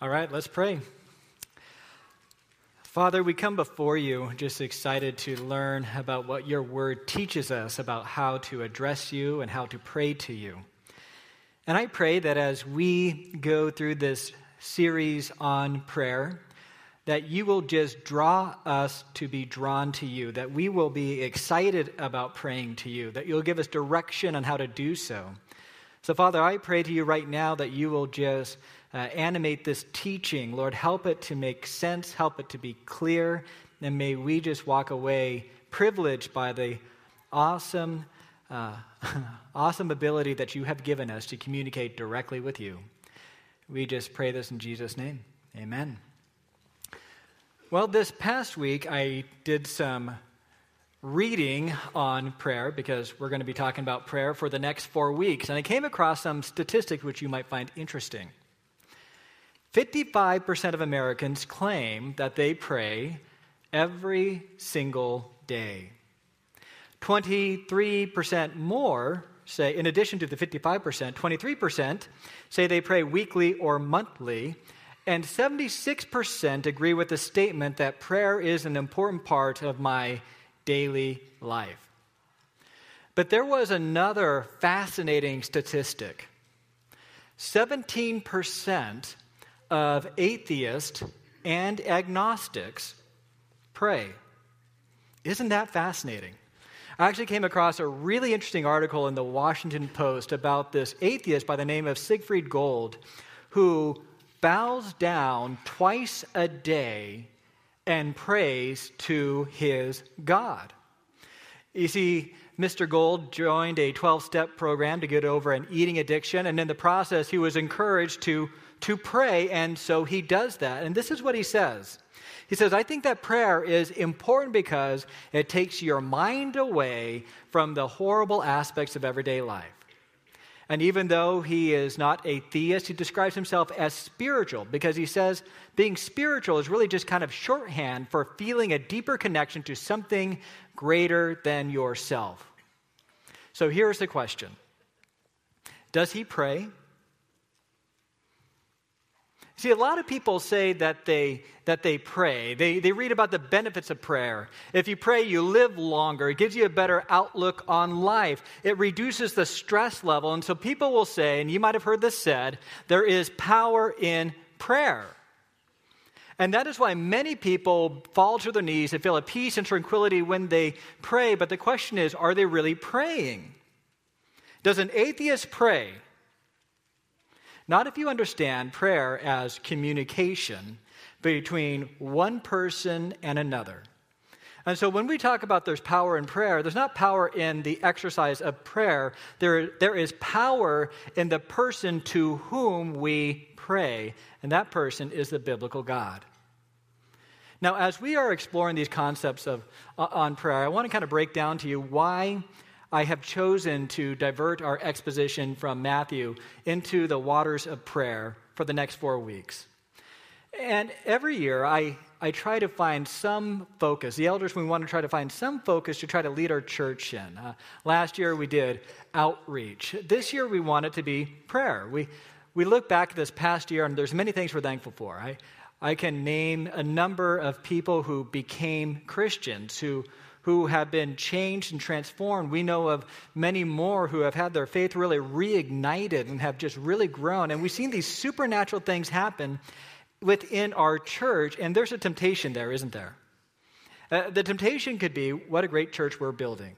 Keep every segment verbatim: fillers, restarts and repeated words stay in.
All right, let's pray. Father, we come before you just excited to learn about what your word teaches us about how to address you and how to pray to you. And I pray that as we go through this series on prayer, that you will just draw us to be drawn to you, that we will be excited about praying to you, that you'll give us direction on how to do so. So, Father, I pray to you right now that you will just uh, animate this teaching. Lord, help it to make sense, help it to be clear, and may we just walk away privileged by the awesome, uh, awesome ability that you have given us to communicate directly with you. We just pray this in Jesus' name. Amen. Well, this past week, I did some reading on prayer because we're going to be talking about prayer for the next four weeks. And I came across some statistics which you might find interesting. fifty-five percent of Americans claim that they pray every single day. twenty-three percent more say, in addition to the fifty-five percent, twenty-three percent say they pray weekly or monthly. And seventy-six percent agree with the statement that prayer is an important part of my daily life. But there was another fascinating statistic. seventeen percent of atheists and agnostics pray. Isn't that fascinating? I actually came across a really interesting article in the Washington Post about this atheist by the name of Siegfried Gold, who bows down twice a day and prays to his God. You see, Mister Gold joined a twelve-step program to get over an eating addiction, and in the process, he was encouraged to, to pray, and so he does that. And this is what he says. He says, I think that prayer is important because it takes your mind away from the horrible aspects of everyday life. And even though he is not a theist, he describes himself as spiritual because he says being spiritual is really just kind of shorthand for feeling a deeper connection to something greater than yourself. So here's the question. Does he pray? See, a lot of people say that they that they pray. They, they read about the benefits of prayer. If you pray, you live longer. It gives you a better outlook on life. It reduces the stress level. And so people will say, and you might have heard this said, there is power in prayer. And that is why many people fall to their knees and feel a peace and tranquility when they pray. But the question is, are they really praying? Does an atheist pray? Not if you understand prayer as communication between one person and another. And so when we talk about there's power in prayer, there's not power in the exercise of prayer. There, there is power in the person to whom we pray, and that person is the biblical God. Now, as we are exploring these concepts of uh, on prayer, I want to kind of break down to you why I have chosen to divert our exposition from Matthew into the waters of prayer for the next four weeks. And every year, I, I try to find some focus. The elders, we want to try to find some focus to try to lead our church in. Uh, last year, we did outreach. This year, we want it to be prayer. We we look back at this past year, and there's many things we're thankful for. I, I can name a number of people who became Christians, who who have been changed and transformed. We know of many more who have had their faith really reignited and have just really grown. And we've seen these supernatural things happen within our church, and there's a temptation there, isn't there? Uh, the temptation could be, what a great church we're building.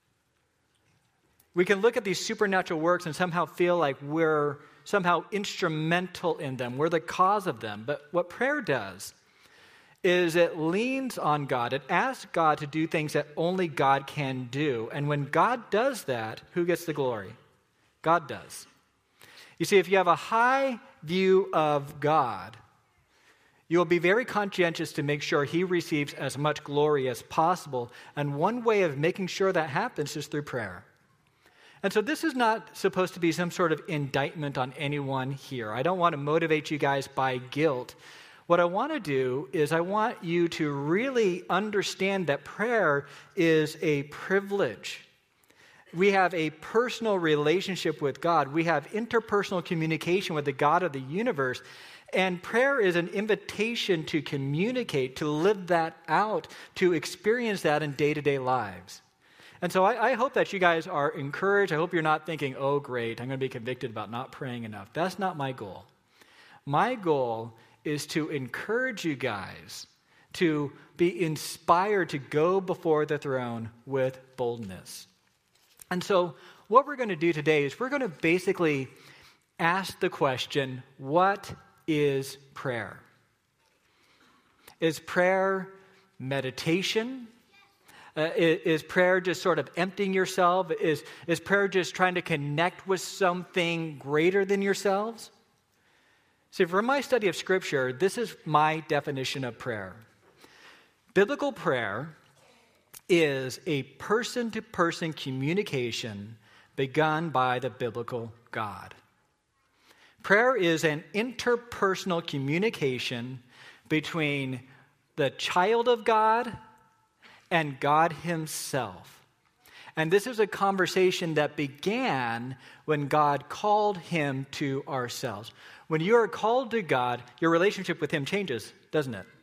We can look at these supernatural works and somehow feel like we're somehow instrumental in them. We're the cause of them. But what prayer does is it leans on God. It asks God to do things that only God can do. And when God does that, who gets the glory? God does. You see, if you have a high view of God, you'll be very conscientious to make sure he receives as much glory as possible. And one way of making sure that happens is through prayer. And so this is not supposed to be some sort of indictment on anyone here. I don't want to motivate you guys by guilt. What I want to do is I want you to really understand that prayer is a privilege. We have a personal relationship with God. We have interpersonal communication with the God of the universe. And prayer is an invitation to communicate, to live that out, to experience that in day-to-day lives. And so I, I hope that you guys are encouraged. I hope you're not thinking, oh, great, I'm going to be convicted about not praying enough. That's not my goal. My goal is to encourage you guys to be inspired to go before the throne with boldness. And so what we're going to do today is we're going to basically ask the question, what is prayer? Is prayer meditation? Uh, is, is prayer just sort of emptying yourself? Is, is prayer just trying to connect with something greater than yourselves? See, from my study of Scripture, this is my definition of prayer. Biblical prayer is a person-to-person communication begun by the biblical God. Prayer is an interpersonal communication between the child of God and God himself. And this is a conversation that began when God called him to ourselves. When you are called to God, your relationship with him changes, doesn't it?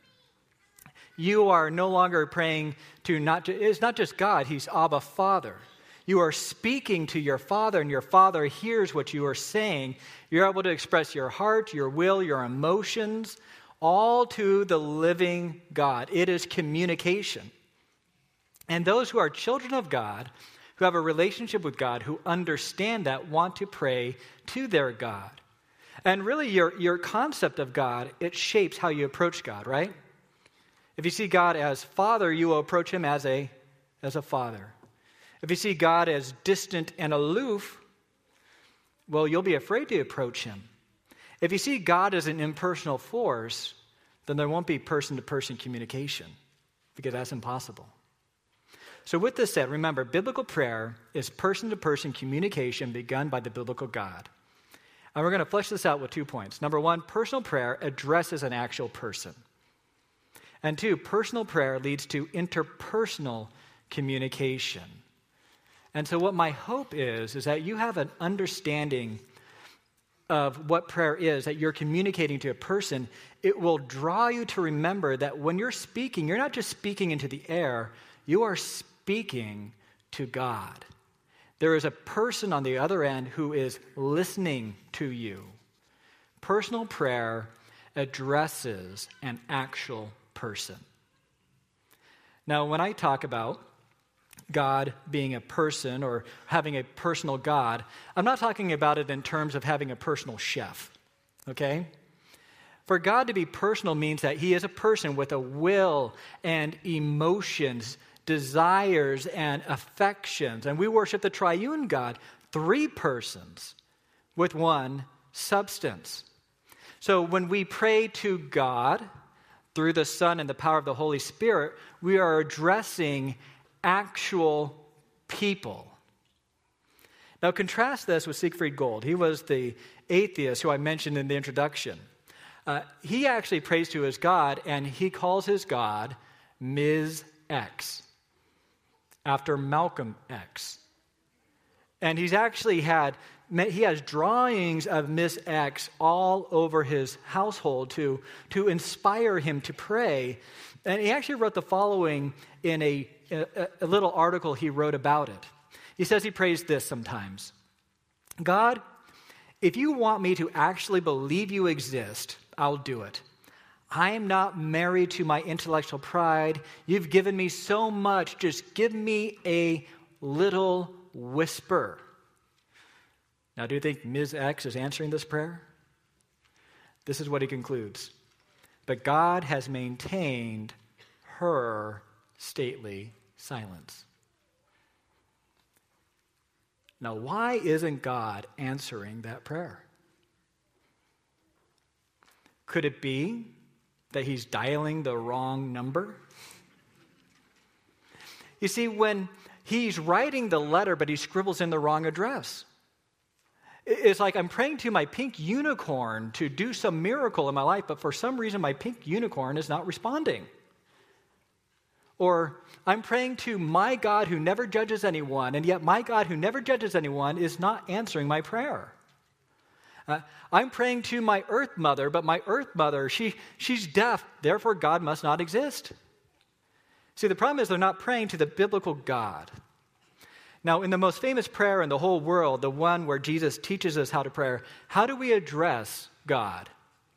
You are no longer praying to not, it's not just God, he's Abba Father. You are speaking to your Father, and your Father hears what you are saying. You're able to express your heart, your will, your emotions, all to the living God. It is communication. And those who are children of God, who have a relationship with God, who understand that, want to pray to their God. And really, your, your concept of God, it shapes how you approach God, right? If you see God as Father, you will approach him as a, as a father. If you see God as distant and aloof, well, you'll be afraid to approach him. If you see God as an impersonal force, then there won't be person-to-person communication, because that's impossible. So with this said, remember, biblical prayer is person-to-person communication begun by the biblical God. And we're going to flesh this out with two points. Number one, personal prayer addresses an actual person. And two, personal prayer leads to interpersonal communication. And so what my hope is, is that you have an understanding of what prayer is, that you're communicating to a person. It will draw you to remember that when you're speaking, you're not just speaking into the air, you are speaking to God. There is a person on the other end who is listening to you. Personal prayer addresses an actual person. Now, when I talk about God being a person or having a personal God, I'm not talking about it in terms of having a personal chef, okay? For God to be personal means that he is a person with a will and emotions, desires and affections. And we worship the triune God, three persons with one substance. So when we pray to God through the Son and the power of the Holy Spirit, we are addressing actual people. Now contrast this with Siegfried Gold. He was the atheist who I mentioned in the introduction. Uh, he actually prays to his God, and he calls his God Miz X, after Malcolm X. And he's actually had, he has drawings of Miss X all over his household to, to inspire him to pray. And he actually wrote the following in a, a, a little article he wrote about it. He says he prays this sometimes. God, if you want me to actually believe you exist, I'll do it. I am not married to my intellectual pride. You've given me so much. Just give me a little whisper. Now, do you think Miz X is answering this prayer? This is what he concludes. But God has maintained her stately silence. Now, why isn't God answering that prayer? Could it be that he's dialing the wrong number? You see, when he's writing the letter, but he scribbles in the wrong address. It's like I'm praying to my pink unicorn to do some miracle in my life, but for some reason my pink unicorn is not responding. Or, I'm praying to my God who never judges anyone, and yet my God who never judges anyone is not answering my prayer. Uh, I'm praying to my earth mother, but my earth mother, she, she's deaf, therefore God must not exist. See, the problem is they're not praying to the biblical God. Now, in the most famous prayer in the whole world, the one where Jesus teaches us how to pray, how do we address God?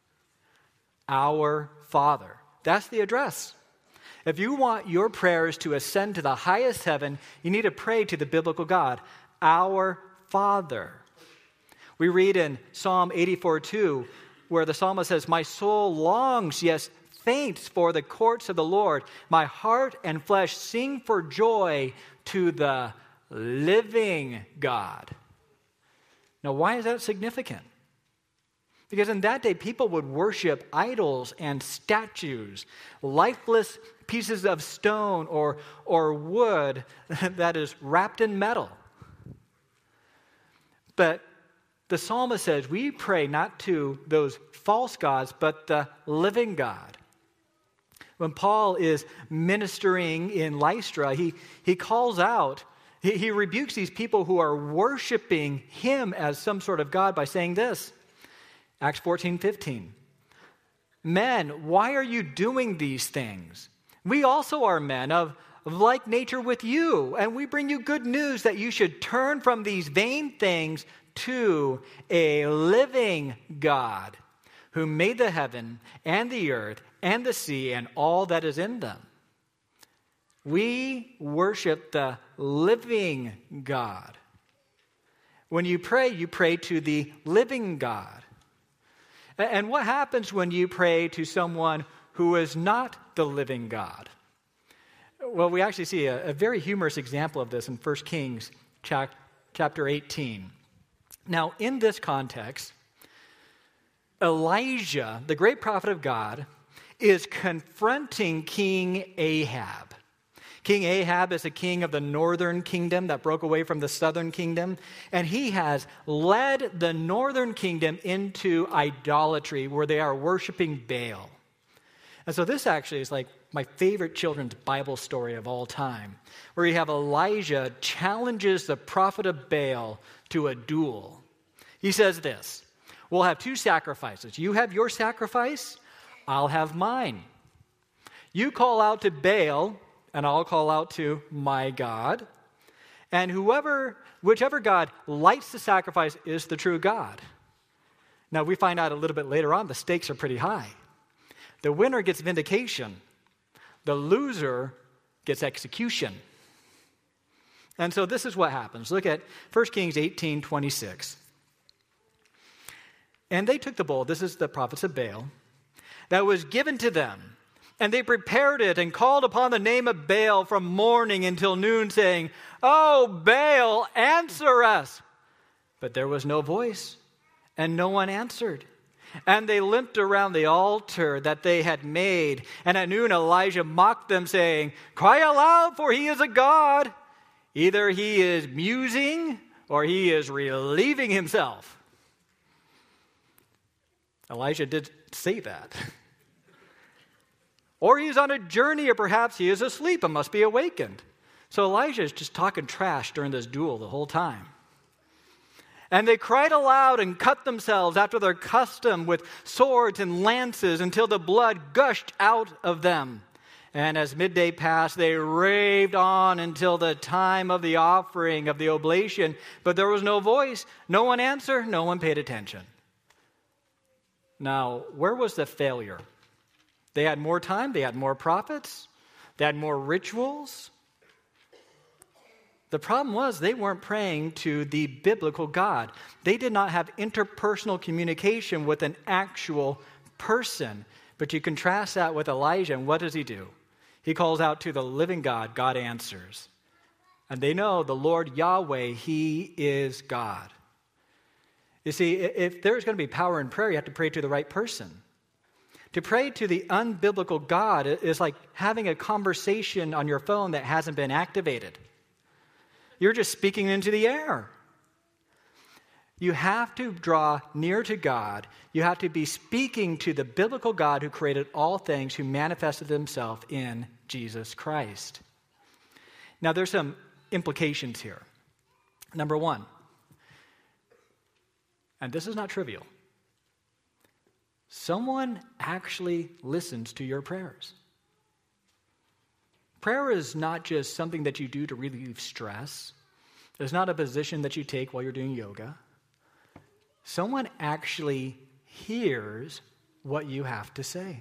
Our Father. That's the address. If you want your prayers to ascend to the highest heaven, you need to pray to the biblical God, our Father. We read in Psalm eighty-four two, where the psalmist says, my soul longs, yes, faints for the courts of the Lord. My heart and flesh sing for joy to the living God. Now, why is that significant? Because in that day, people would worship idols and statues, lifeless pieces of stone or, or wood that is wrapped in metal. But the psalmist says, we pray not to those false gods, but the living God. When Paul is ministering in Lystra, he, he calls out, he, he rebukes these people who are worshiping him as some sort of God by saying this, Acts fourteen fifteen. Men, why are you doing these things? We also are men of, of like nature with you, and we bring you good news that you should turn from these vain things to a living God who made the heaven and the earth and the sea and all that is in them. We worship the living God. When you pray, you pray to the living God. And what happens when you pray to someone who is not the living God? Well, we actually see a, a very humorous example of this in First Kings chap- chapter eighteen. Now, in this context, Elijah, the great prophet of God, is confronting King Ahab. King Ahab is a king of the northern kingdom that broke away from the southern kingdom, and he has led the northern kingdom into idolatry where they are worshiping Baal. And so this actually is like my favorite children's Bible story of all time, where you have Elijah challenges the prophet of Baal to a duel. He says this, we'll have two sacrifices. You have your sacrifice, I'll have mine. You call out to Baal, and I'll call out to my God. And whoever, whichever God lights the sacrifice is the true God. Now, we find out a little bit later on, the stakes are pretty high. The winner gets vindication. The loser gets execution. And so this is what happens. Look at First Kings eighteen twenty-six. And they took the bull, this is the prophets of Baal, that was given to them. And they prepared it and called upon the name of Baal from morning until noon, saying, "Oh, Baal, answer us." But there was no voice, and no one answered. And they limped around the altar that they had made. And at noon Elijah mocked them, saying, "Cry aloud, for he is a god. Either he is musing, or he is relieving himself." Elijah did say that. Or he is on a journey, or perhaps he is asleep and must be awakened. So Elijah is just talking trash during this duel the whole time. And they cried aloud and cut themselves after their custom with swords and lances until the blood gushed out of them. And as midday passed, they raved on until the time of the offering of the oblation. But there was no voice, no one answered, no one paid attention. Now, where was the failure? They had more time, they had more prophets, they had more rituals. The problem was they weren't praying to the biblical God. They did not have interpersonal communication with an actual person. But you contrast that with Elijah, and what does he do? He calls out to the living God. God answers. And they know the Lord Yahweh, he is God. You see, if there's going to be power in prayer, you have to pray to the right person. To pray to the unbiblical God is like having a conversation on your phone that hasn't been activated. You're just speaking into the air. You have to draw near to God. You have to be speaking to the biblical God who created all things, who manifested himself in Jesus Christ. Now, there's some implications here. Number one, and this is not trivial, someone actually listens to your prayers. Prayer is not just something that you do to relieve stress. It's not a position that you take while you're doing yoga. Someone actually hears what you have to say.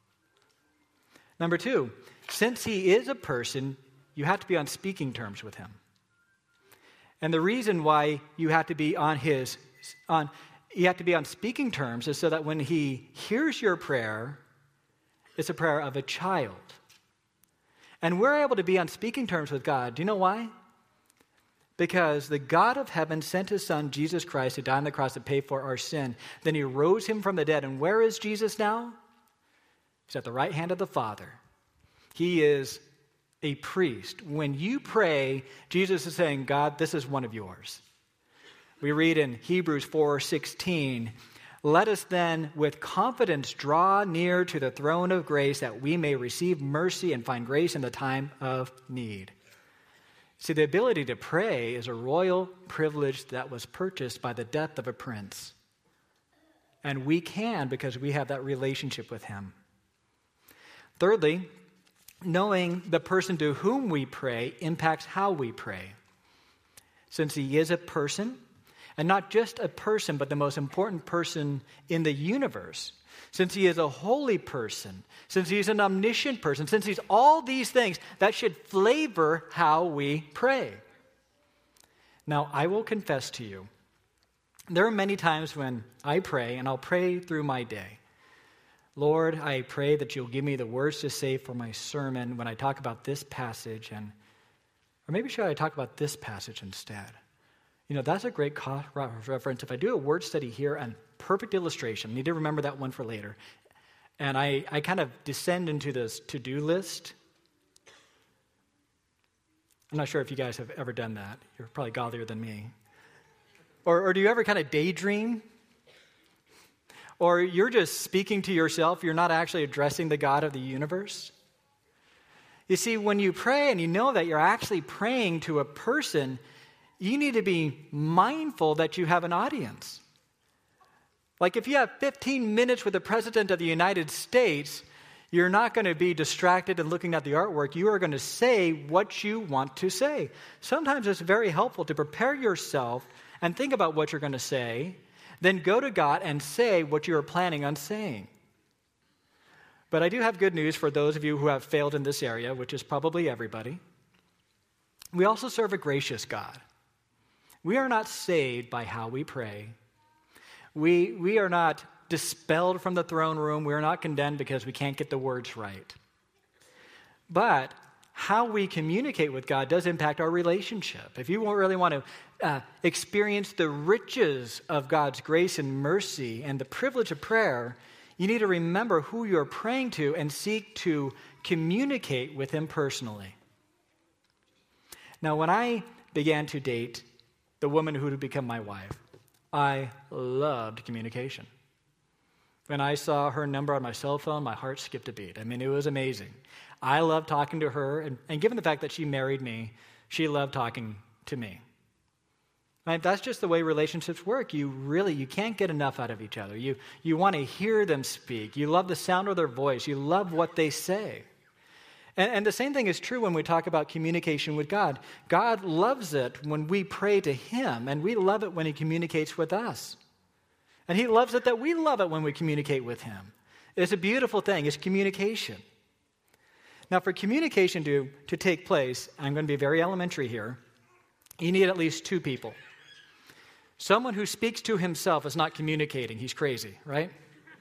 Number two, since he is a person, you have to be on speaking terms with him. And the reason why you have to be on his on you have to be on speaking terms is so that when he hears your prayer, it's a prayer of a child. And we're able to be on speaking terms with God. Do you know why? Because the God of heaven sent his son, Jesus Christ, to die on the cross to pay for our sin. Then he rose him from the dead. And where is Jesus now? He's at the right hand of the Father. He is a priest. When you pray, Jesus is saying, God, this is one of yours. We read in Hebrews four sixteen, let us then with confidence draw near to the throne of grace that we may receive mercy and find grace in the time of need. See, the ability to pray is a royal privilege that was purchased by the death of a prince. And we can because we have that relationship with him. Thirdly, knowing the person to whom we pray impacts how we pray. Since he is a person, and not just a person, but the most important person in the universe, since he is a holy person, since he's an omniscient person, since he's all these things, that should flavor how we pray. Now, I will confess to you, there are many times when I pray, and I'll pray through my day. Lord, I pray that you'll give me the words to say for my sermon when I talk about this passage, and or maybe should I talk about this passage instead? You know, that's a great reference. If I do a word study here and perfect illustration, I need to remember that one for later. And I, I kind of descend into this to-do list. I'm not sure if you guys have ever done that. You're probably godlier than me. Or, or do you ever kind of daydream? Or you're just speaking to yourself. You're not actually addressing the God of the universe. You see, when you pray and you know that you're actually praying to a person, you need to be mindful that you have an audience. Like if you have fifteen minutes with the President of the United States, you're not going to be distracted and looking at the artwork. You are going to say what you want to say. Sometimes it's very helpful to prepare yourself and think about what you're going to say, then go to God and say what you are planning on saying. But I do have good news for those of you who have failed in this area, which is probably everybody. We also serve a gracious God. We are not saved by how we pray. We, we are not dispelled from the throne room. We are not condemned because we can't get the words right. But how we communicate with God does impact our relationship. If you really want to uh, experience the riches of God's grace and mercy and the privilege of prayer, you need to remember who you're praying to and seek to communicate with him personally. Now, when I began to date the woman who would become my wife, I loved communication. When I saw her number on my cell phone, my heart skipped a beat. I mean, it was amazing. I loved talking to her, and, and given the fact that she married me, she loved talking to me. Right? That's just the way relationships work. You really, you can't get enough out of each other. You, you want to hear them speak. You love the sound of their voice. You love what they say. And, and the same thing is true when we talk about communication with God. God loves it when we pray to him, and we love it when he communicates with us. And he loves it that we love it when we communicate with him. It's a beautiful thing. It's communication. Now, for communication to, to take place, I'm going to be very elementary here, you need at least two people. Someone who speaks to himself is not communicating. He's crazy, right?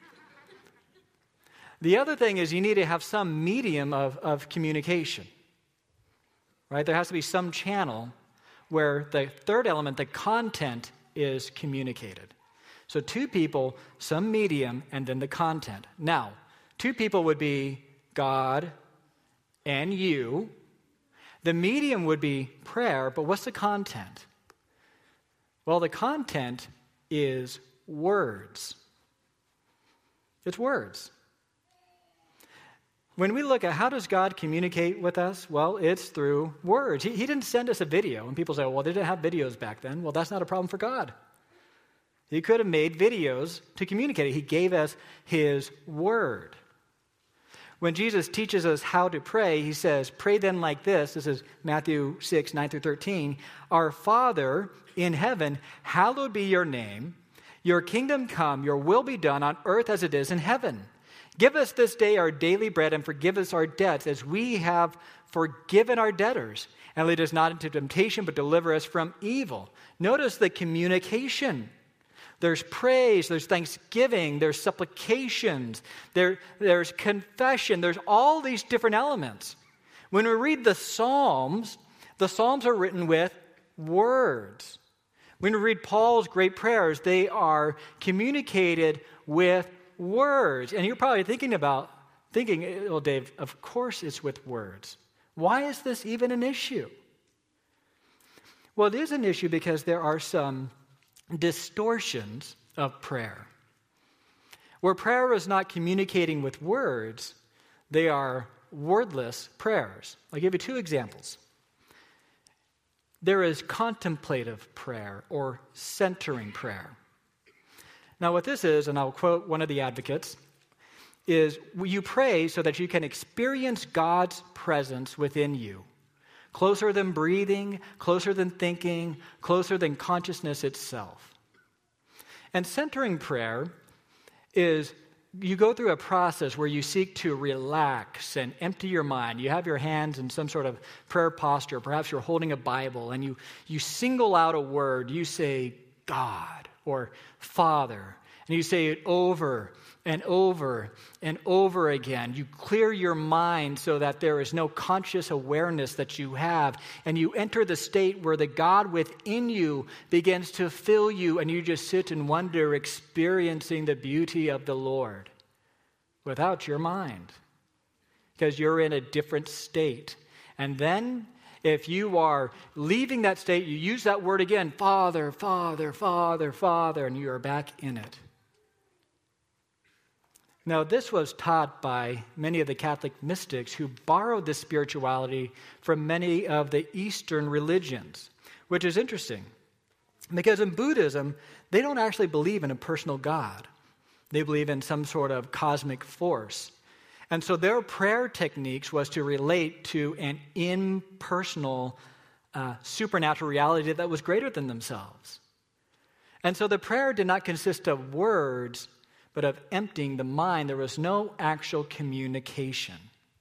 The other thing is you need to have some medium of, of communication, right? There has to be some channel where the third element, the content, is communicated. So two people, some medium, and then the content. Now, two people would be God and you. The medium would be prayer, but what's the content? Well, the content is words. It's words. when we look at how does God communicate with us, well, it's through words. He, he didn't send us a video. And people say, well, they didn't have videos back then. Well, that's not a problem for God. He could have made videos to communicate it. He gave us his word. When Jesus teaches us how to pray, he says, pray then like this. This is Matthew six, nine through thirteen. Our Father in heaven, hallowed be your name. Your kingdom come, your will be done on earth as it is in heaven. Give us this day our daily bread and forgive us our debts as we have forgiven our debtors. And lead us not into temptation, but deliver us from evil. Notice the communication. There's praise, there's thanksgiving, there's supplications, there, there's confession, there's all these different elements. When we read the Psalms, the Psalms are written with words. When we read Paul's great prayers, they are communicated with words. And you're probably thinking about, thinking, well, Dave, of course it's with words. Why is this even an issue? Well, it is an issue because there are some distortions of prayer. Where prayer is not communicating with words, they are wordless prayers. I'll give you two examples. There is contemplative prayer or centering prayer. Now, what this is, and I'll quote one of the advocates, is you pray so that you can experience God's presence within you. Closer than breathing, closer than thinking, closer than consciousness itself. And centering prayer is you go through a process where you seek to relax and empty your mind. You have your hands in some sort of prayer posture. Perhaps you're holding a Bible and you, you single out a word. You say God or Father. And you say it over and over and over again. You clear your mind so that there is no conscious awareness that you have. And you enter the state where the God within you begins to fill you, and you just sit and wonder, experiencing the beauty of the Lord without your mind, because you're in a different state. And then if you are leaving that state, you use that word again, Father, Father, Father, Father, and you are back in it. Now, this was taught by many of the Catholic mystics who borrowed this spirituality from many of the Eastern religions, which is interesting because in Buddhism, they don't actually believe in a personal God. They believe in some sort of cosmic force. And so their prayer techniques was to relate to an impersonal uh, supernatural reality that was greater than themselves. And so the prayer did not consist of words, but of emptying the mind. There was no actual communication.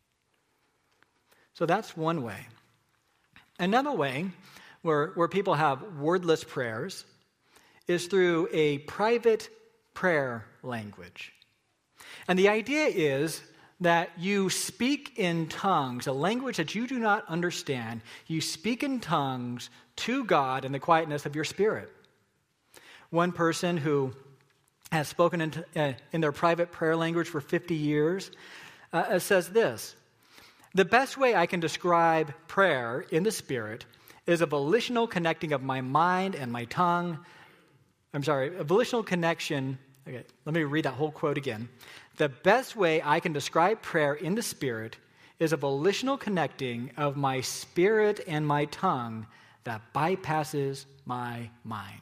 So that's one way. Another way where, where people have wordless prayers is through a private prayer language. And the idea is that you speak in tongues, a language that you do not understand. You speak in tongues to God in the quietness of your spirit. One person who has spoken in, uh, in their private prayer language for fifty years, uh, says this: the best way I can describe prayer in the Spirit is a volitional connecting of my mind and my tongue. I'm sorry, a volitional connection. Okay, let me read that whole quote again. The best way I can describe prayer in the Spirit is a volitional connecting of my spirit and my tongue that bypasses my mind.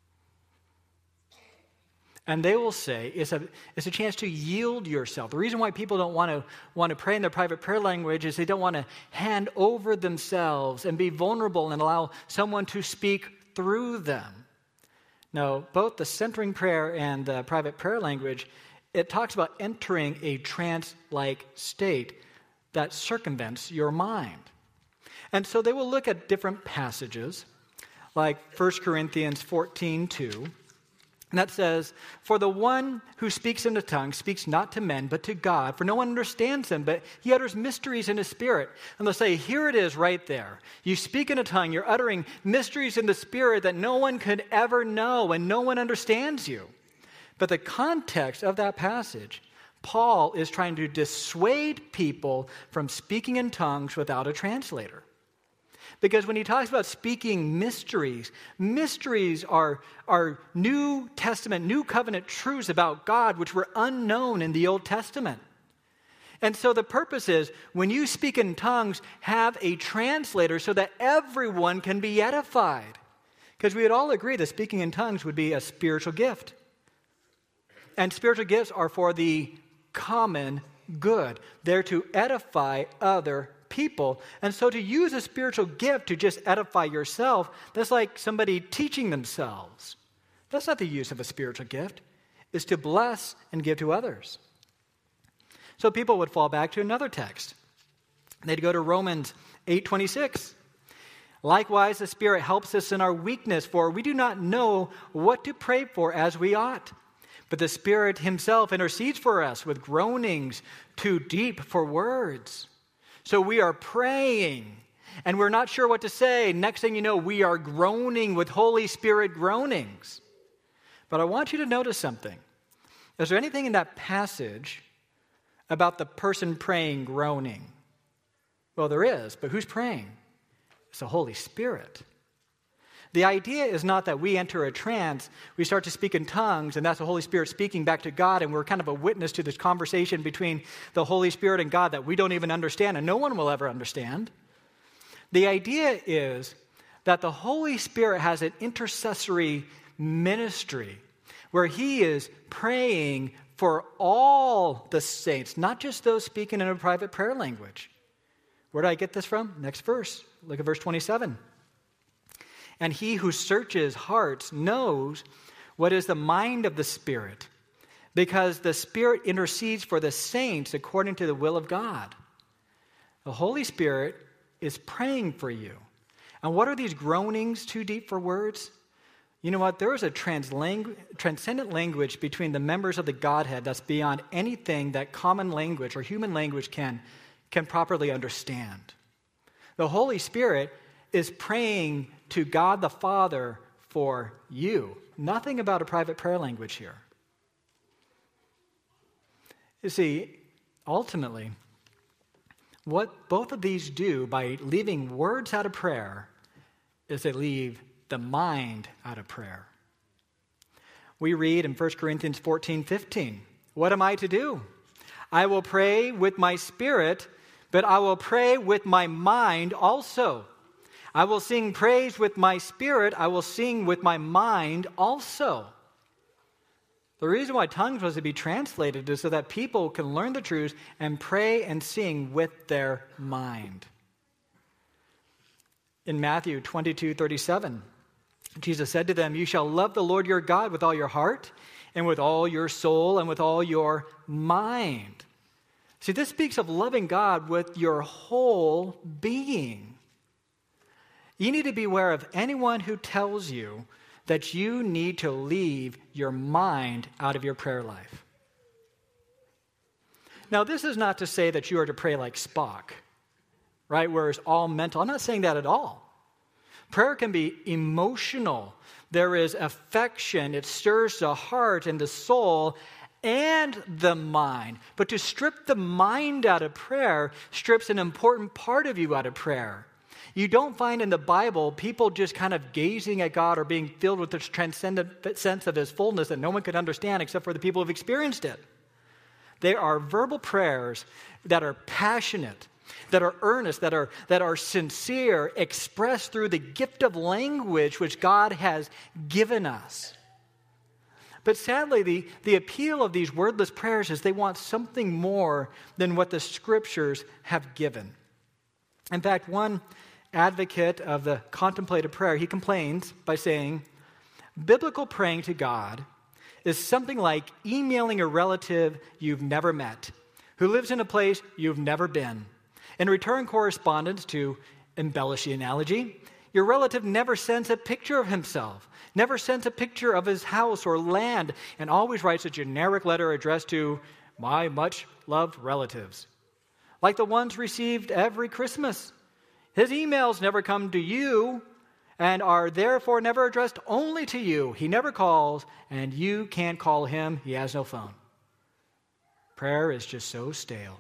And they will say it's a, it's a chance to yield yourself. The reason why people don't want to want to pray in their private prayer language is they don't want to hand over themselves and be vulnerable and allow someone to speak through them. No, both the centering prayer and the private prayer language, it talks about entering a trance-like state that circumvents your mind. And so they will look at different passages, like First Corinthians fourteen two. And that says, for the one who speaks in a tongue speaks not to men, but to God. For no one understands him, but he utters mysteries in his spirit. And they'll say, here it is right there. You speak in a tongue, you're uttering mysteries in the spirit that no one could ever know, and no one understands you. But the context of that passage, Paul is trying to dissuade people from speaking in tongues without a translator. Because when he talks about speaking mysteries, mysteries are, are New Testament, New Covenant truths about God which were unknown in the Old Testament. And so the purpose is, when you speak in tongues, have a translator so that everyone can be edified. Because we would all agree that speaking in tongues would be a spiritual gift. And spiritual gifts are for the common good. They're to edify other people. And so to use a spiritual gift to just edify yourself, that's like somebody teaching themselves. That's not the use of a spiritual gift. It's to bless and give to others. So people would fall back to another text. They'd go to Romans eight twenty-six. Likewise, the Spirit helps us in our weakness, for we do not know what to pray for as we ought. But the Spirit himself intercedes for us with groanings too deep for words. So we are praying, and we're not sure what to say. Next thing you know, we are groaning with Holy Spirit groanings. But I want you to notice something. Is there anything in that passage about the person praying groaning? Well, there is, but who's praying? It's the Holy Spirit. The idea is not that we enter a trance, we start to speak in tongues, and that's the Holy Spirit speaking back to God, and we're kind of a witness to this conversation between the Holy Spirit and God that we don't even understand, and no one will ever understand. The idea is that the Holy Spirit has an intercessory ministry where he is praying for all the saints, not just those speaking in a private prayer language. Where did I get this from? Next verse. Look at verse twenty-seven. And he who searches hearts knows what is the mind of the Spirit, because the Spirit intercedes for the saints according to the will of God. The Holy Spirit is praying for you. And what are these groanings too deep for words? You know what? There is a translang- transcendent language between the members of the Godhead that's beyond anything that common language or human language can, can properly understand. The Holy Spirit is praying to God the Father for you. Nothing about a private prayer language here. You see, ultimately, what both of these do by leaving words out of prayer is they leave the mind out of prayer. We read in First Corinthians fourteen fifteen, what am I to do? I will pray with my spirit, but I will pray with my mind also. I will sing praise with my spirit. I will sing with my mind also. The reason why tongues was to be translated is so that people can learn the truths and pray and sing with their mind. In Matthew twenty-two thirty-seven, Jesus said to them, you shall love the Lord your God with all your heart and with all your soul and with all your mind. See, this speaks of loving God with your whole being. You need to be aware of anyone who tells you that you need to leave your mind out of your prayer life. Now, this is not to say that you are to pray like Spock, right, where it's all mental. I'm not saying that at all. Prayer can be emotional. There is affection. It stirs the heart and the soul and the mind. But to strip the mind out of prayer strips an important part of you out of prayer. You don't find in the Bible people just kind of gazing at God or being filled with this transcendent sense of his fullness that no one could understand except for the people who've experienced it. They are verbal prayers that are passionate, that are earnest, that are, that are sincere, expressed through the gift of language which God has given us. But sadly, the, the appeal of these wordless prayers is they want something more than what the Scriptures have given. In fact, one advocate of the contemplative prayer, he complains by saying, biblical praying to God is something like emailing a relative you've never met, who lives in a place you've never been. In return correspondence, to embellish the analogy, your relative never sends a picture of himself, never sends a picture of his house or land, and always writes a generic letter addressed to my much-loved relatives, like the ones received every Christmas. His emails never come to you and are therefore never addressed only to you. He never calls, and you can't call him. He has no phone. Prayer is just so stale.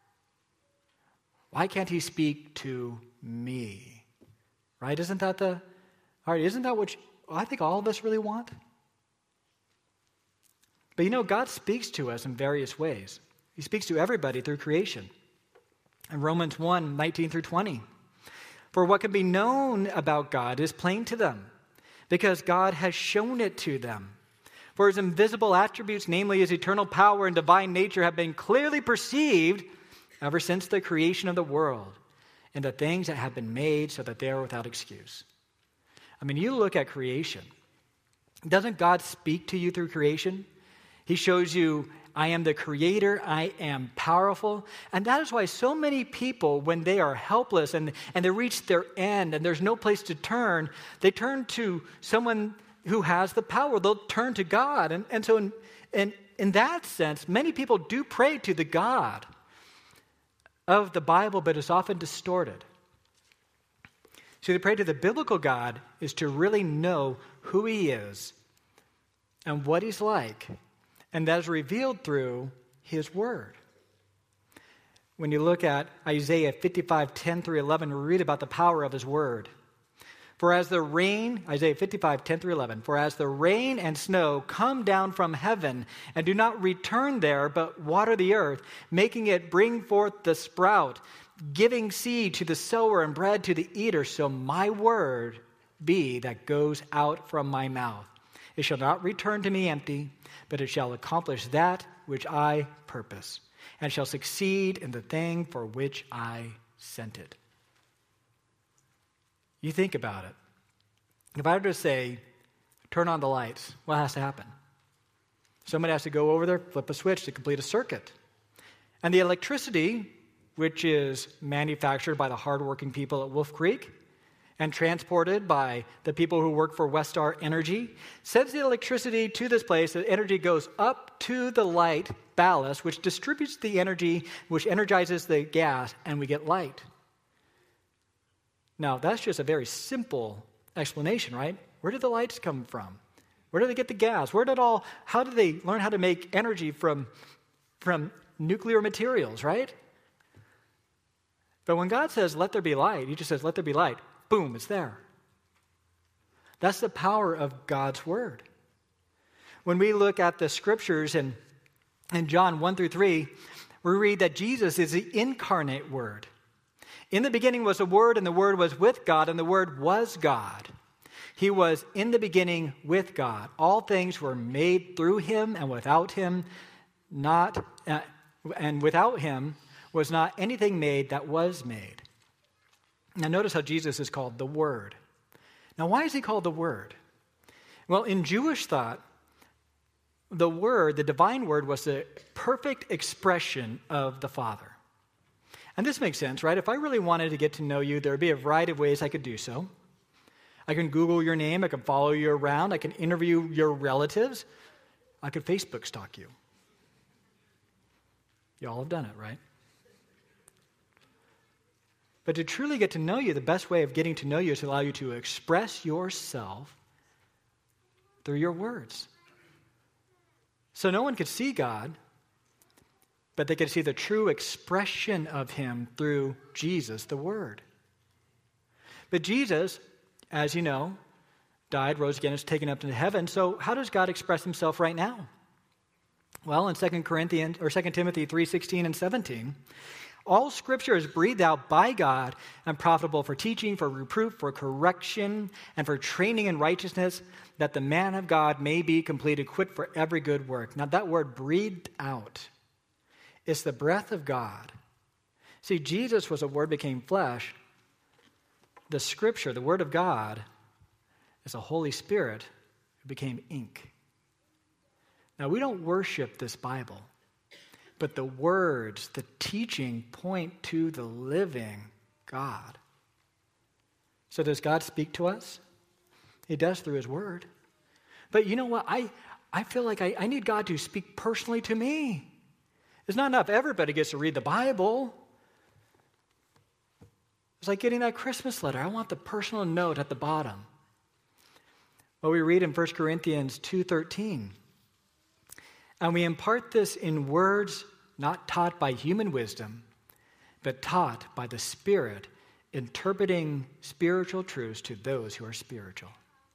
Why can't he speak to me? Right? Isn't that the, all right, isn't that what you, I think all of us really want? But you know, God speaks to us in various ways. He speaks to everybody through creation. In Romans one, nineteen through twenty. For what can be known about God is plain to them, because God has shown it to them. For his invisible attributes, namely his eternal power and divine nature, have been clearly perceived ever since the creation of the world, and the things that have been made so that they are without excuse. I mean, you look at creation. Doesn't God speak to you through creation? He shows you, I am the creator, I am powerful. And that is why so many people, when they are helpless and, and they reach their end and there's no place to turn, they turn to someone who has the power. They'll turn to God. And, and so in, in, in that sense, many people do pray to the God of the Bible, but it's often distorted. So to pray to the biblical God is to really know who he is and what he's like. And that is revealed through his word. When you look at Isaiah fifty-five, ten through eleven, we read about the power of his word. For as the rain, Isaiah fifty-five, ten through eleven, for as the rain and snow come down from heaven and do not return there, but water the earth, making it bring forth the sprout, giving seed to the sower and bread to the eater, so my word be that goes out from my mouth. It shall not return to me empty, but it shall accomplish that which I purpose, and shall succeed in the thing for which I sent it. You think about it. If I were to say, turn on the lights, what has to happen? Somebody has to go over there, flip a switch to complete a circuit. And the electricity, which is manufactured by the hardworking people at Wolf Creek and transported by the people who work for Westar Energy, sends the electricity to this place. The energy goes up to the light ballast, which distributes the energy, which energizes the gas, and we get light. Now, that's just a very simple explanation, right? Where did the lights come from? Where did they get the gas? Where did all, how did they learn how to make energy from, from nuclear materials, right? But when God says, let there be light, he just says, let there be light. Boom, it's there. That's the power of God's word. When we look at the scriptures in, in John one through three, we read that Jesus is the incarnate word. In the beginning was the Word, and the Word was with God, and the Word was God. He was in the beginning with God. All things were made through him, and without him, not, uh, and without him was not anything made that was made. Now notice how Jesus is called the Word. Now why is he called the Word? Well, in Jewish thought, the Word, the divine Word, was the perfect expression of the Father. And this makes sense, right? If I really wanted to get to know you, there would be a variety of ways I could do so. I can Google your name. I can follow you around. I can interview your relatives. I could Facebook stalk you. You all have done it, right? But to truly get to know you, the best way of getting to know you is to allow you to express yourself through your words. So no one could see God, but they could see the true expression of him through Jesus, the Word. But Jesus, as you know, died, rose again, is taken up into heaven. So how does God express himself right now? Well, in Second Corinthians or Second Timothy three sixteen and seventeen, all Scripture is breathed out by God and profitable for teaching, for reproof, for correction, and for training in righteousness, that the man of God may be complete, equipped for every good work. Now that word breathed out is the breath of God. See, Jesus was a word became flesh. The Scripture, the Word of God, is a Holy Spirit who became ink. Now we don't worship this Bible, but the words, the teaching point to the living God. So does God speak to us? He does through his word. But you know what? I, I feel like I, I need God to speak personally to me. It's not enough everybody gets to read the Bible. It's like getting that Christmas letter. I want the personal note at the bottom. Well, we read in First Corinthians two thirteen. And we impart this in words not taught by human wisdom, but taught by the Spirit, interpreting spiritual truths to those who are spiritual.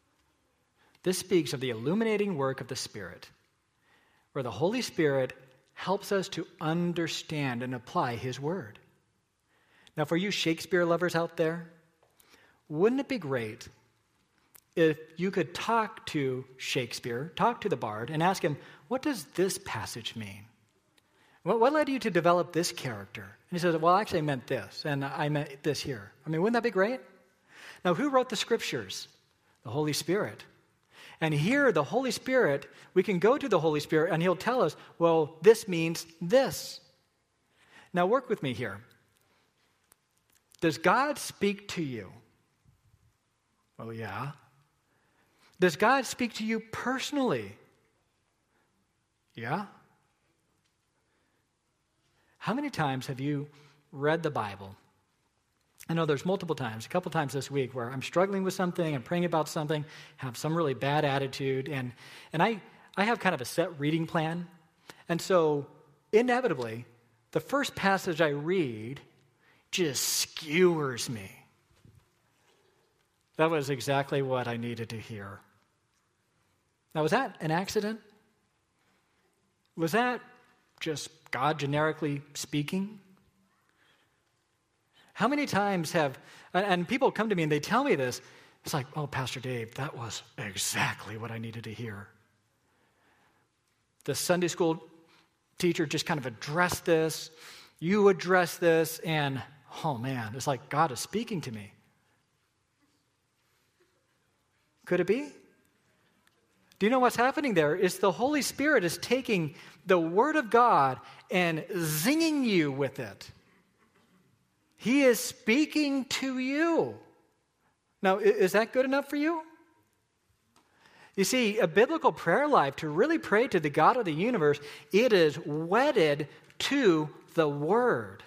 This speaks of the illuminating work of the Spirit, where the Holy Spirit helps us to understand and apply his word. Now, for you Shakespeare lovers out there, wouldn't it be great if you could talk to Shakespeare, talk to the bard, and ask him, what does this passage mean? What, what led you to develop this character? And he says, well, actually I meant this, and I meant this here. I mean, wouldn't that be great? Now, who wrote the scriptures? The Holy Spirit. And here, the Holy Spirit, we can go to the Holy Spirit, and he'll tell us, well, this means this. Now, work with me here. Does God speak to you? Well, yeah. Does God speak to you personally? Yeah. How many times have you read the Bible? I know there's multiple times, a couple times this week, where I'm struggling with something, I'm praying about something, have some really bad attitude, and, and I, I have kind of a set reading plan. And so, inevitably, the first passage I read just skewers me. That was exactly what I needed to hear. Now, was that an accident? Was that just God generically speaking? How many times have, and people come to me and they tell me this, it's like, oh, Pastor Dave, that was exactly what I needed to hear. The Sunday school teacher just kind of addressed this, you address this, and oh man, it's like God is speaking to me. Could it be? Do you know what's happening there? Is the Holy Spirit is taking the Word of God and zinging you with it. He is speaking to you. Now, is that good enough for you? You see, a biblical prayer life, to really pray to the God of the universe, it is wedded to the Word.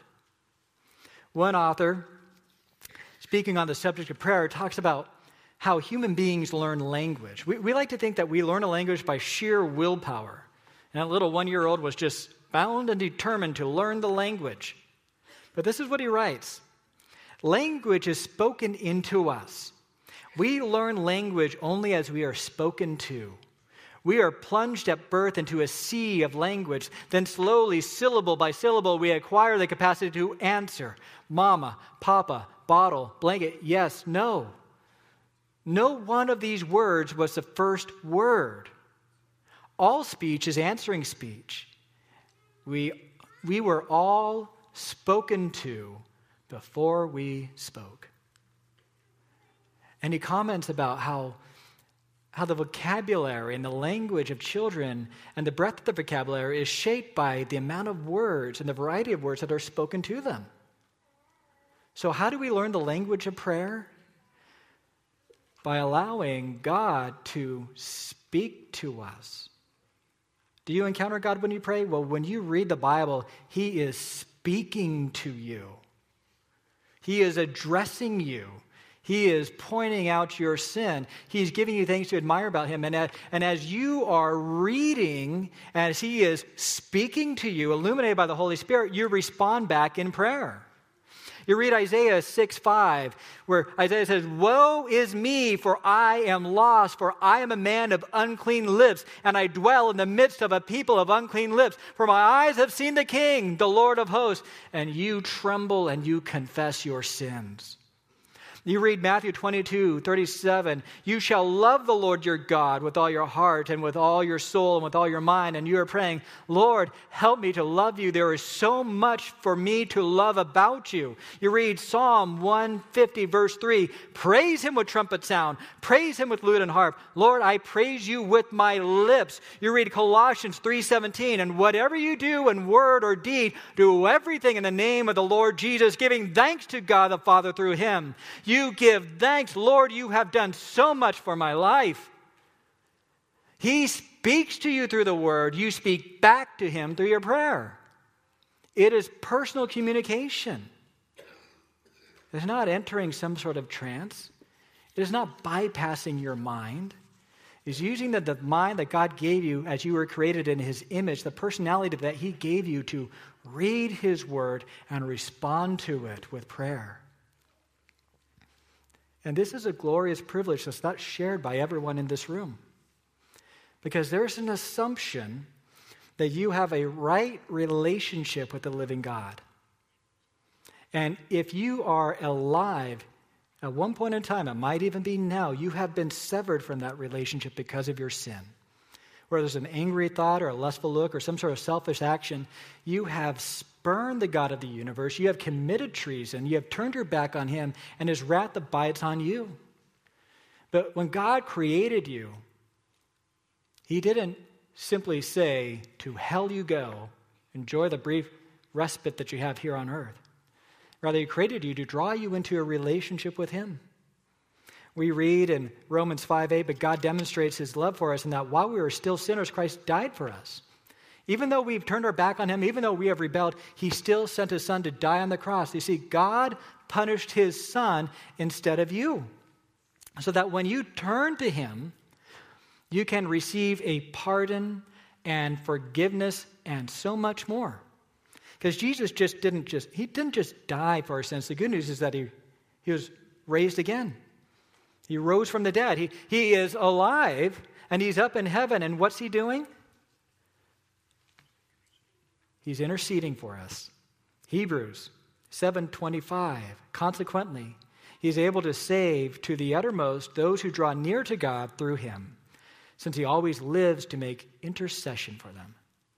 One author, speaking on the subject of prayer, talks about how human beings learn language. We, we like to think that we learn a language by sheer willpower. And that little one-year-old was just bound and determined to learn the language. But this is what he writes. Language is spoken into us. We learn language only as we are spoken to. We are plunged at birth into a sea of language. Then slowly, syllable by syllable, we acquire the capacity to answer. Mama, papa, bottle, blanket, yes, no. No one of these words was the first word. All speech is answering speech. We, we were all spoken to before we spoke. And he comments about how, how the vocabulary and the language of children and the breadth of the vocabulary is shaped by the amount of words and the variety of words that are spoken to them. So how do we learn the language of prayer? By allowing God to speak to us. Do you encounter God when you pray? Well, when you read the Bible, He is speaking to you. He is addressing you. He is pointing out your sin. He's giving you things to admire about Him. And as, and as you are reading, as He is speaking to you, illuminated by the Holy Spirit, you respond back in prayer. You read Isaiah six five, where Isaiah says, woe is me, for I am lost, for I am a man of unclean lips, and I dwell in the midst of a people of unclean lips. For my eyes have seen the King, the Lord of hosts, and you tremble and you confess your sins. You read Matthew twenty-two thirty-seven, you shall love the Lord your God with all your heart and with all your soul and with all your mind. And you are praying, Lord, help me to love you. There is so much for me to love about you. You read Psalm one fifty verse three, praise Him with trumpet sound. Praise Him with lute and harp. Lord, I praise you with my lips. You read Colossians three seventeen, and whatever you do in word or deed, do everything in the name of the Lord Jesus, giving thanks to God the Father through Him. You You give thanks. Lord, you have done so much for my life. He speaks to you through the word. You speak back to Him through your prayer. It is personal communication. It is not entering some sort of trance. It is not bypassing your mind. It is using the, the mind that God gave you as you were created in His image, the personality that He gave you to read His word and respond to it with prayer. And this is a glorious privilege that's not shared by everyone in this room. Because there's an assumption that you have a right relationship with the living God. And if you are alive, at one point in time, it might even be now, you have been severed from that relationship because of your sin. Whether there's an angry thought or a lustful look or some sort of selfish action, you have spurned the God of the universe. You have committed treason. You have turned your back on him, and his wrath abides on you. But when God created you, he didn't simply say, to hell you go, enjoy the brief respite that you have here on earth. Rather, he created you to draw you into a relationship with him. We read in Romans five eight, but God demonstrates his love for us in that while we were still sinners, Christ died for us. Even though we've turned our back on him, even though we have rebelled, he still sent his son to die on the cross. You see, God punished his son instead of you, so that when you turn to him, you can receive a pardon and forgiveness and so much more. Because Jesus just didn't just, he didn't just die for our sins. The good news is that he, he was raised again. He rose from the dead. He, he is alive, and he's up in heaven. And what's he doing? He's interceding for us. Hebrews seven twenty-five. Consequently, he's able to save to the uttermost those who draw near to God through him, since he always lives to make intercession for them.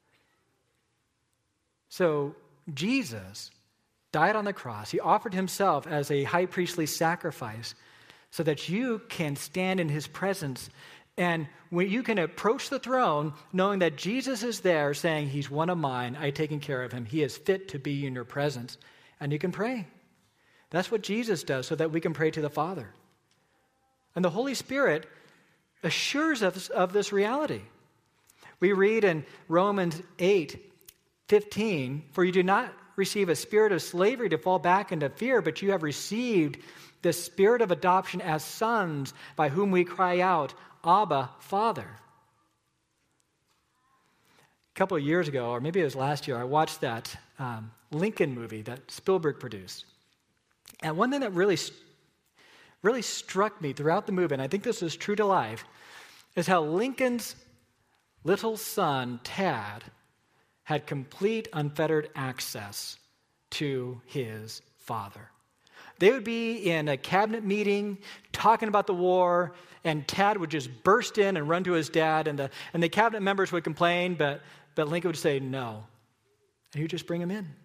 So Jesus died on the cross. He offered himself as a high priestly sacrifice so that you can stand in his presence, and when you can approach the throne knowing that Jesus is there saying, he's one of mine, I've taken care of him, he is fit to be in your presence, and you can pray. That's what Jesus does so that we can pray to the Father. And the Holy Spirit assures us of this reality. We read in Romans eight fifteen, for you do not receive a spirit of slavery to fall back into fear, but you have received the spirit of adoption as sons, by whom we cry out, Abba, Father. A couple of years ago, or maybe it was last year, I watched that um, Lincoln movie that Spielberg produced. And one thing that really, really struck me throughout the movie, and I think this is true to life, is how Lincoln's little son, Tad, had complete unfettered access to his father. They would be in a cabinet meeting talking about the war, and Tad would just burst in and run to his dad, and the, and the cabinet members would complain, but, but Lincoln would say no. And he would just bring him in.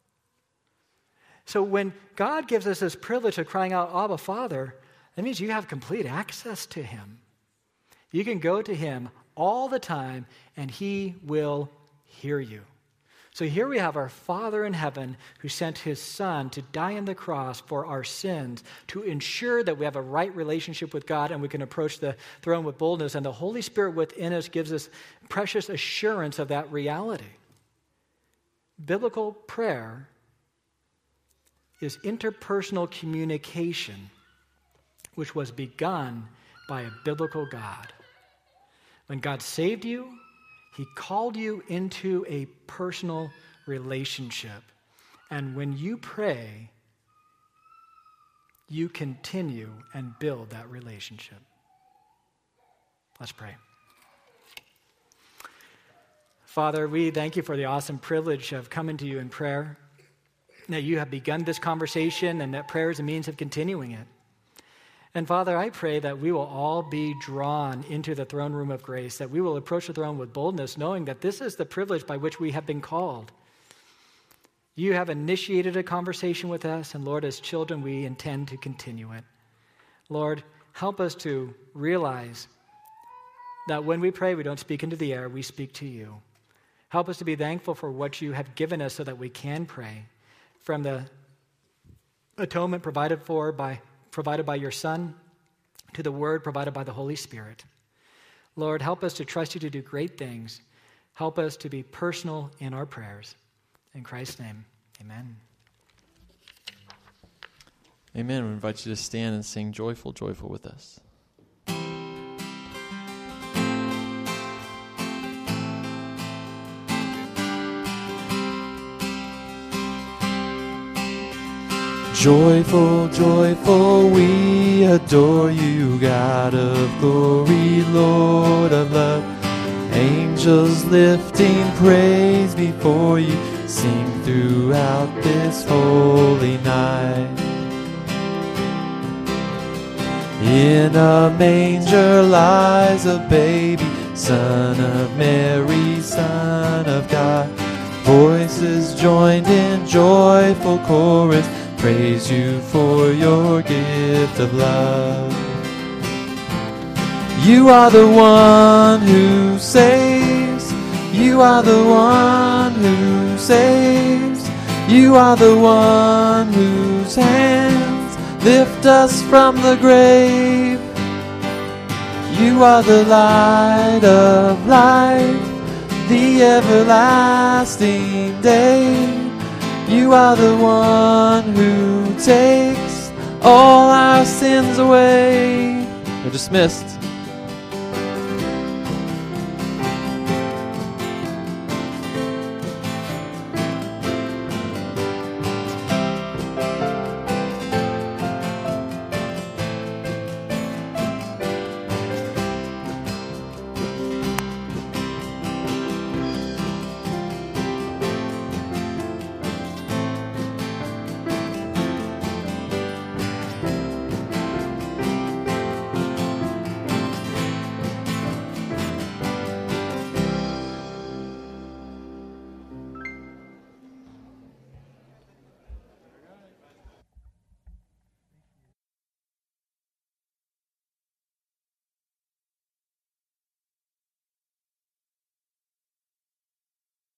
So when God gives us this privilege of crying out, Abba, Father, that means you have complete access to him. You can go to him all the time, and he will hear you. So here we have our Father in heaven who sent his Son to die on the cross for our sins, to ensure that we have a right relationship with God and we can approach the throne with boldness. And the Holy Spirit within us gives us precious assurance of that reality. Biblical prayer is interpersonal communication, which was begun by a biblical God. When God saved you, he called you into a personal relationship. And when you pray, you continue and build that relationship. Let's pray. Father, we thank you for the awesome privilege of coming to you in prayer, that you have begun this conversation and that prayer is a means of continuing it. And Father, I pray that we will all be drawn into the throne room of grace, that we will approach the throne with boldness, knowing that this is the privilege by which we have been called. You have initiated a conversation with us, and Lord, as children, we intend to continue it. Lord, help us to realize that when we pray, we don't speak into the air, we speak to you. Help us to be thankful for what you have given us so that we can pray, from the atonement provided for by provided by your Son, to the word provided by the Holy Spirit. Lord, help us to trust you to do great things. Help us to be personal in our prayers. In Christ's name, amen. Amen. We invite you to stand and sing Joyful, Joyful with us. Joyful, joyful, we adore you, God of glory, Lord of love. Angels lifting praise before you, sing throughout this holy night. In a manger lies a baby, Son of Mary, Son of God. Voices joined in joyful chorus, praise you for your gift of love. You are the one who saves. You are the one who saves. You are the one whose hands lift us from the grave. You are the light of life, the everlasting day. You are the one who takes all our sins away. You're dismissed.